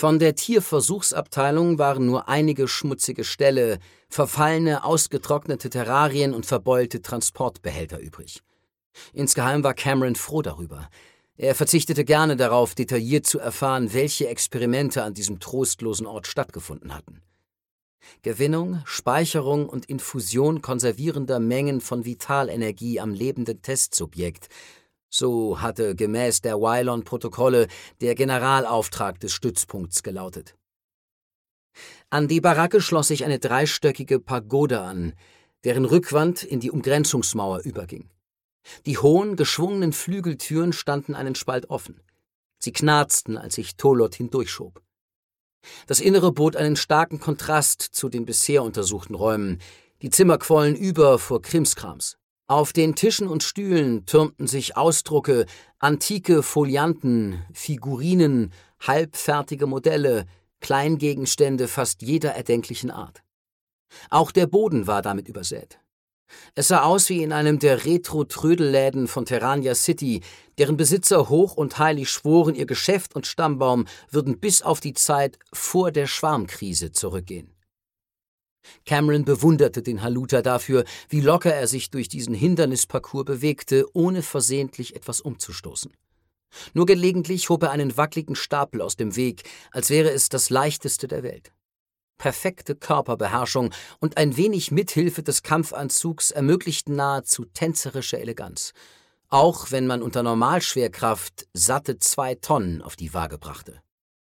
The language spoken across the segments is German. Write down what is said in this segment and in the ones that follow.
Von der Tierversuchsabteilung waren nur einige schmutzige Ställe, verfallene, ausgetrocknete Terrarien und verbeulte Transportbehälter übrig. Insgeheim war Cameron froh darüber. Er verzichtete gerne darauf, detailliert zu erfahren, welche Experimente an diesem trostlosen Ort stattgefunden hatten. Gewinnung, Speicherung und Infusion konservierender Mengen von Vitalenergie am lebenden Testsubjekt. So hatte gemäß der Wylon-Protokolle der Generalauftrag des Stützpunkts gelautet. An die Baracke schloss sich eine dreistöckige Pagode an, deren Rückwand in die Umgrenzungsmauer überging. Die hohen, geschwungenen Flügeltüren standen einen Spalt offen. Sie knarzten, als sich Tolot hindurchschob. Das Innere bot einen starken Kontrast zu den bisher untersuchten Räumen. Die Zimmer quollen über vor Krimskrams. Auf den Tischen und Stühlen türmten sich Ausdrucke, antike Folianten, Figurinen, halbfertige Modelle, Kleingegenstände fast jeder erdenklichen Art. Auch der Boden war damit übersät. Es sah aus wie in einem der Retro-Trödelläden von Terrania City, deren Besitzer hoch und heilig schworen, ihr Geschäft und Stammbaum würden bis auf die Zeit vor der Schwarmkrise zurückgehen. Cameron bewunderte den Haluta dafür, wie locker er sich durch diesen Hindernisparcours bewegte, ohne versehentlich etwas umzustoßen. Nur gelegentlich hob er einen wackeligen Stapel aus dem Weg, als wäre es das leichteste der Welt. Perfekte Körperbeherrschung und ein wenig Mithilfe des Kampfanzugs ermöglichten nahezu tänzerische Eleganz, auch wenn man unter Normalschwerkraft satte 2 Tonnen auf die Waage brachte.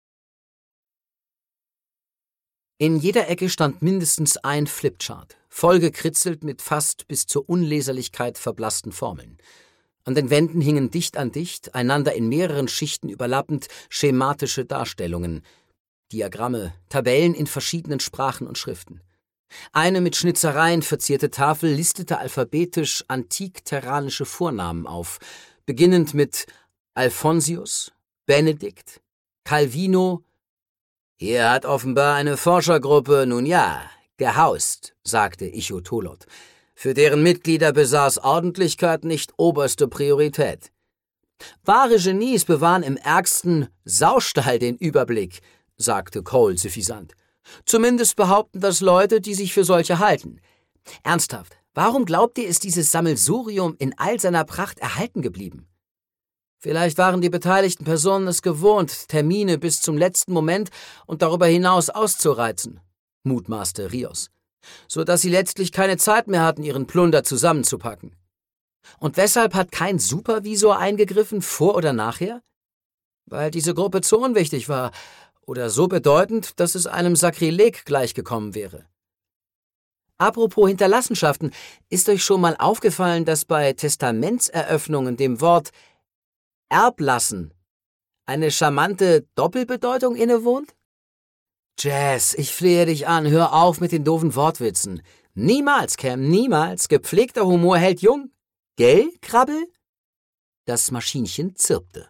In jeder Ecke stand mindestens ein Flipchart, vollgekritzelt mit fast bis zur Unleserlichkeit verblassten Formeln. An den Wänden hingen dicht an dicht, einander in mehreren Schichten überlappend, schematische Darstellungen, Diagramme, Tabellen in verschiedenen Sprachen und Schriften. Eine mit Schnitzereien verzierte Tafel listete alphabetisch antik-terranische Vornamen auf, beginnend mit Alfonsius, Benedikt, Calvino. »Hier hat offenbar eine Forschergruppe, nun ja, gehaust«, sagte Icho Tolot, »für deren Mitglieder besaß Ordentlichkeit nicht oberste Priorität. Wahre Genies bewahren im ärgsten Saustall den Überblick«, sagte Cole suffisant. »Zumindest behaupten das Leute, die sich für solche halten. Ernsthaft, warum glaubt ihr, ist dieses Sammelsurium in all seiner Pracht erhalten geblieben? Vielleicht waren die beteiligten Personen es gewohnt, Termine bis zum letzten Moment und darüber hinaus auszureizen«, mutmaßte Rios, »so dass sie letztlich keine Zeit mehr hatten, ihren Plunder zusammenzupacken. Und weshalb hat kein Supervisor eingegriffen, vor oder nachher? Weil diese Gruppe zu unwichtig war oder so bedeutend, dass es einem Sakrileg gleichgekommen wäre. Apropos Hinterlassenschaften, ist euch schon mal aufgefallen, dass bei Testamentseröffnungen dem Wort Erblassen eine charmante Doppelbedeutung innewohnt? Jazz, ich flehe dich an, hör auf mit den doofen Wortwitzen. Niemals, Cam, niemals. Gepflegter Humor hält jung. Gell, Krabbel? Das Maschinchen zirpte.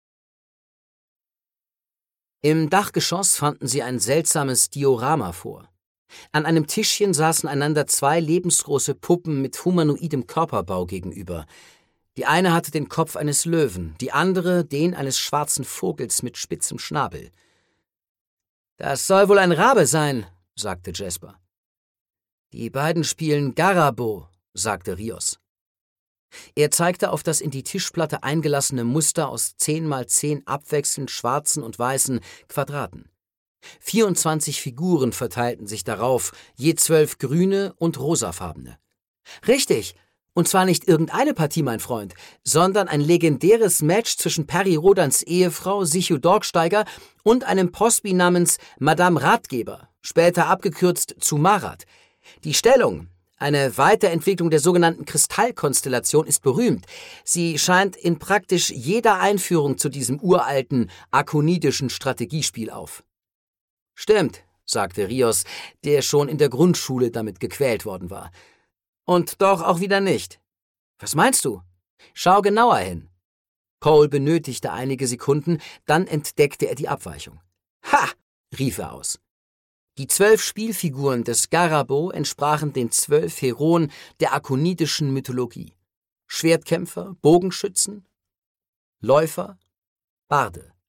Im Dachgeschoss fanden sie ein seltsames Diorama vor. An einem Tischchen saßen einander 2 lebensgroße Puppen mit humanoidem Körperbau gegenüber. Die eine hatte den Kopf eines Löwen, die andere den eines schwarzen Vogels mit spitzem Schnabel. »Das soll wohl ein Rabe sein«, sagte Jasper. »Die beiden spielen Garabo«, sagte Rios. Er zeigte auf das in die Tischplatte eingelassene Muster aus 10x10 abwechselnd schwarzen und weißen Quadraten. 24 Figuren verteilten sich darauf, je 12 grüne und rosafarbene. »Richtig! Und zwar nicht irgendeine Partie, mein Freund, sondern ein legendäres Match zwischen Perry Rodans Ehefrau Sichu Dorksteiger und einem Postby namens Madame Ratgeber, später abgekürzt zu Marat. Die Stellung, eine Weiterentwicklung der sogenannten Kristallkonstellation, ist berühmt. Sie scheint in praktisch jeder Einführung zu diesem uralten, akonidischen Strategiespiel auf.« »Stimmt«, sagte Rios, der schon in der Grundschule damit gequält worden war. »Und doch auch wieder nicht. Was meinst du? Schau genauer hin.« Cole benötigte einige Sekunden, dann entdeckte er die Abweichung. »Ha!« rief er aus. Die 12 Spielfiguren des Garabo entsprachen den 12 Heroen der akonidischen Mythologie. Schwertkämpfer, Bogenschützen, Läufer, Barde.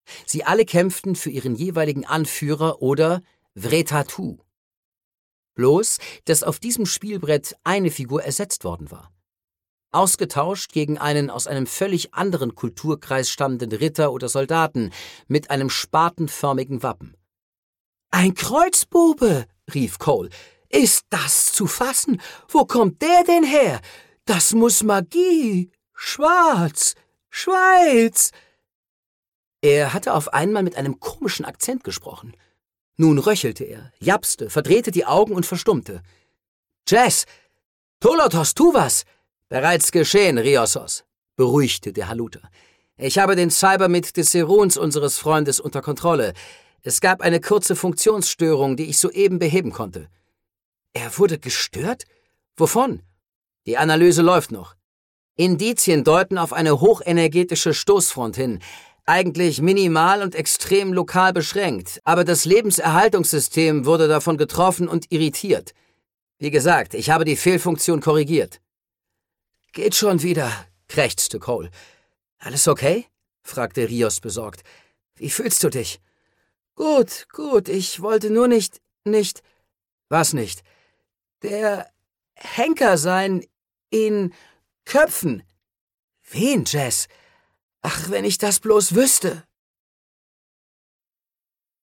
Sie alle kämpften für ihren jeweiligen Anführer oder Wretatu. Bloß, dass auf diesem Spielbrett eine Figur ersetzt worden war. Ausgetauscht gegen einen aus einem völlig anderen Kulturkreis stammenden Ritter oder Soldaten mit einem spatenförmigen Wappen. »Ein Kreuzbube«, rief Cole. »Ist das zu fassen? Wo kommt der denn her? Das muss Magie! Schwarz! Schweiz!« Er hatte auf einmal mit einem komischen Akzent gesprochen. Nun röchelte er, japste, verdrehte die Augen und verstummte. »Jess! Tolotos, tu was!« »Bereits geschehen, Riosos«, beruhigte der Haluter. »Ich habe den Cybermit des Seruns unseres Freundes unter Kontrolle. Es gab eine kurze Funktionsstörung, die ich soeben beheben konnte.« »Er wurde gestört? Wovon?« »Die Analyse läuft noch. Indizien deuten auf eine hochenergetische Stoßfront hin. Eigentlich minimal und extrem lokal beschränkt, aber das Lebenserhaltungssystem wurde davon getroffen und irritiert. Wie gesagt, ich habe die Fehlfunktion korrigiert.« »Geht schon wieder«, krächzte Cole. »Alles okay?« fragte Rios besorgt. »Wie fühlst du dich?« »Gut, ich wollte nur nicht...« »Was nicht?« »Der Henker sein, ihn köpfen.« »Wen, Jess? Ach, wenn ich das bloß wüsste!«